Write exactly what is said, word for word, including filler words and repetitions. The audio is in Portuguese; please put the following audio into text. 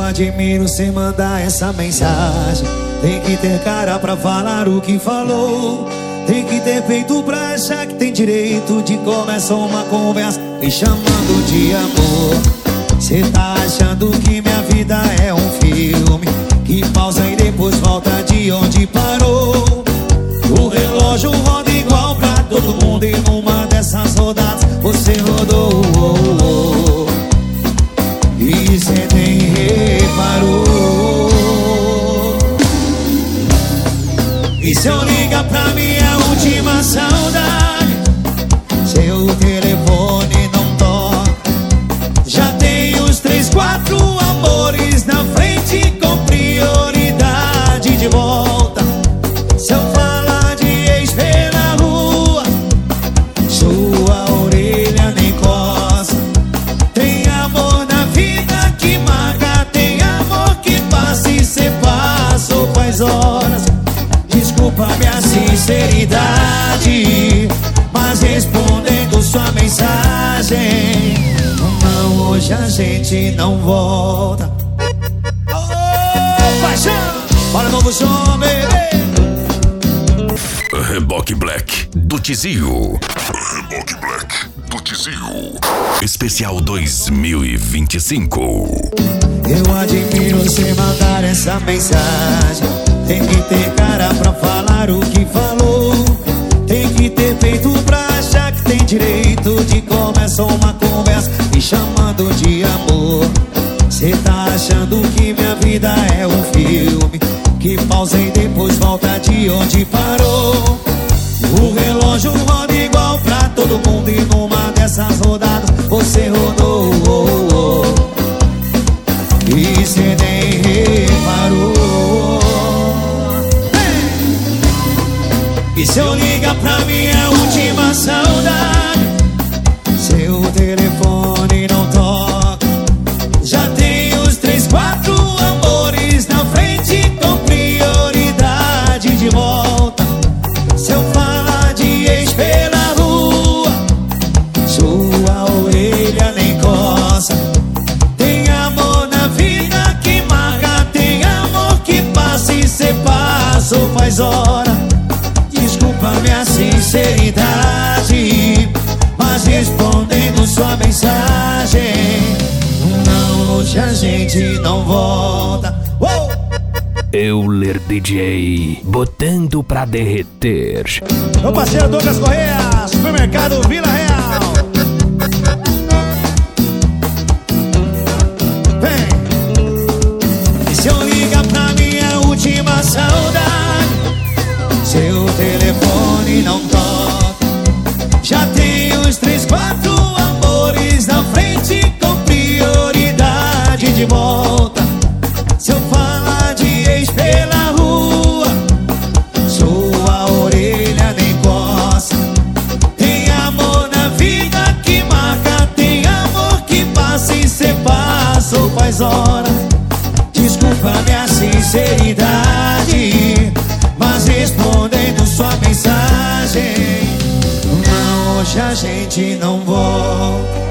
admiro cê mandar essa mensagem. Tem que ter cara pra falar o que falou. Tem que ter peito pra achar que tem direito de começar uma conversa me chamando de amor. Cê tá achando que minha vida é um filme que pausa e depois volta de onde parou. O relógio roda igual pra todo mundo e numa dessas rodadas você rodou. Oh, oh, e cê nem reparou. E se eu ligar pra minha última saudade, seu telefone não toca. Já tem os três, quatro amores na frente com prioridade de volta. Se eu falar de ex pela rua, sua orelha nem coça. Tem amor na vida que marca, tem amor que passa e cê passou faz horas. Desculpa minha sinceridade, mas respondendo sua mensagem, não, hoje a gente não volta. Oh, paixão! Bora novo som, bebê! Reboque Black do Tizio. Reboque Black do Tizio. Especial dois mil e vinte e cinco. Eu admiro você mandar essa mensagem. Tem que ter cara pra falar o que falou. Tem que ter peito pra achar que tem direito de começar uma conversa me chamando de amor. Cê tá achando que minha vida é um filme que pausa e depois volta de onde parou. O relógio roda igual pra todo mundo e numa dessas rodadas você rodou. Oh, oh, e cê nem reparou. E se eu ligar pra minha última saudade, seu telefone não toca. Já tem os três, quatro amores na frente com prioridade de volta. Se eu falar de ex pela rua, sua orelha nem coça. Tem amor na vida que marca, tem amor que passa e cê passou faz hora. Desculpa minha sinceridade, mas respondendo sua mensagem, não, hoje a gente não volta. Uou! Euler D J, botando pra derreter. Meu parceiro Douglas Correia, supermercado Vila Real. Vem! E se eu ligar pra minha última saudade, seu telefone não toca. Já tem os três, quatro amores na frente com prioridade de volta. Se eu falar de ex pela rua, sua orelha nem coça. Tem amor na vida que marca, tem amor que passa e cê passou faz hora. Desculpa minha sinceridade, mas respondendo sua mensagem, não, hoje a gente não volta.